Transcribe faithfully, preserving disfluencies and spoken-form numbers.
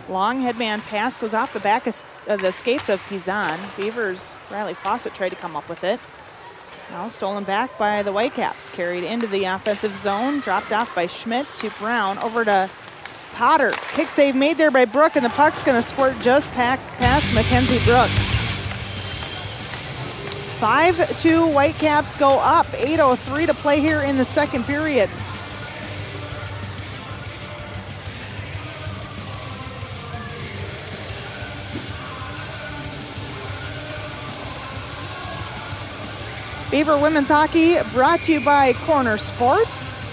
Long headman pass goes off the back of uh, the skates of Pizan. Beavers, Riley Fawcett tried to come up with it. Now stolen back by the Whitecaps. Carried into the offensive zone. Dropped off by Schmidt to Brown. Over to Potter. Kick save made there by Brook, and the puck's going to squirt just past Mackenzie Brook. five two Whitecaps go up. eight oh three to play here in the second period. Beaver Women's Hockey brought to you by Corner Sports.